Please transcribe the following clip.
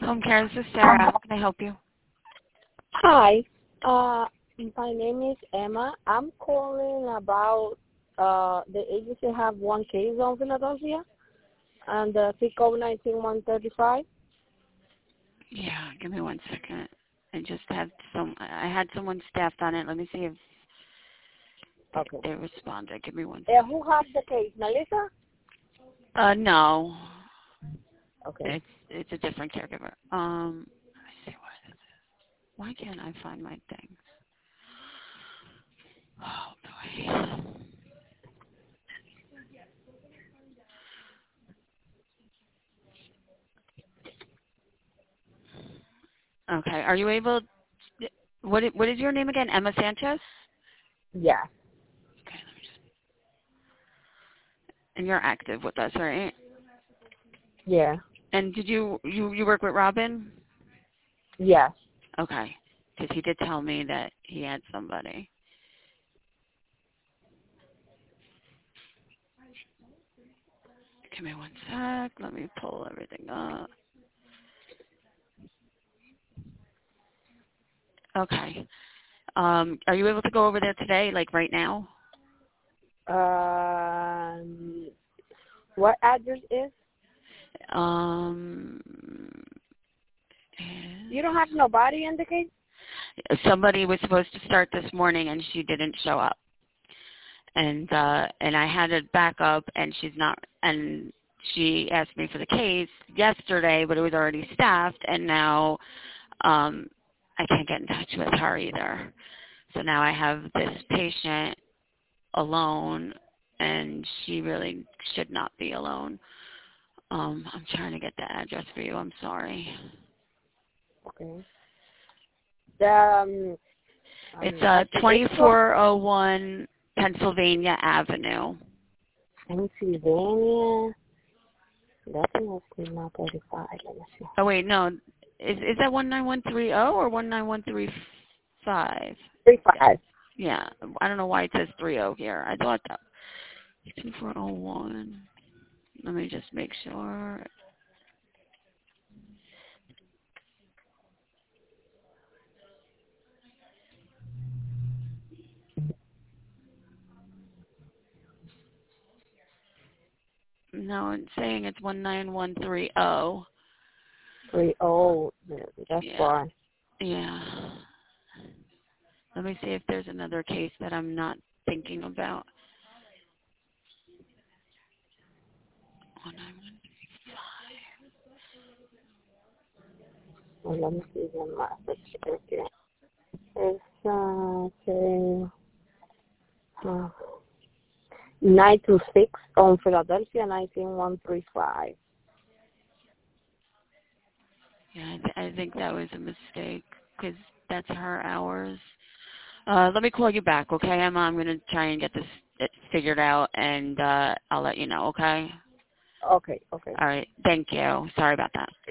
Home care, this is Sarah. How can I help you? Hi. My name is Emma. I'm calling about the agency have one case on Philadelphia and the zip code 19135. Yeah, give me 1 second. I had someone staffed on it. Let me see if they responded. Give me 1 second. Who has the case? Melissa? No. Okay. It's a different caregiver. Let me see what this is. Why can't I find my things? Oh boy. Okay. Are you able? What is your name again? Emma Sanchez? Yeah. Okay. Let me just. And you're active with us, right? Yeah. And did you work with Robin? Yes. Okay. Because he did tell me that he had somebody. Give me 1 sec. Let me pull everything up. Okay. Are you able to go over there today, like right now? What address is? You don't have nobody in the case? Somebody was supposed to start this morning and she didn't show up. And I had it back up and she's not, and she asked me for the case yesterday, but it was already staffed, and now I can't get in touch with her either. So now I have this patient alone, and she really should not be alone. I'm trying to get the address for you. I'm sorry. Okay. It's 2401 Pennsylvania Avenue. Pennsylvania. That is not 35. Let me see. Oh, wait, no. Is that 19130 or 19135? 35. Yeah. I don't know why it says 30 here. I thought that. 2401. Let me just make sure. No, it's saying it's 19130. 30. That's far. Yeah. Let me see if there's another case that I'm not thinking about. 19135. Well, let me see the message. Okay. It's 926 on Philadelphia, 19135. Yeah, I think that was a mistake because that's her hours. Let me call you back, okay, Emma? I'm going to try and get this figured out, and I'll let you know, okay? Okay. All right. Thank you. Sorry about that.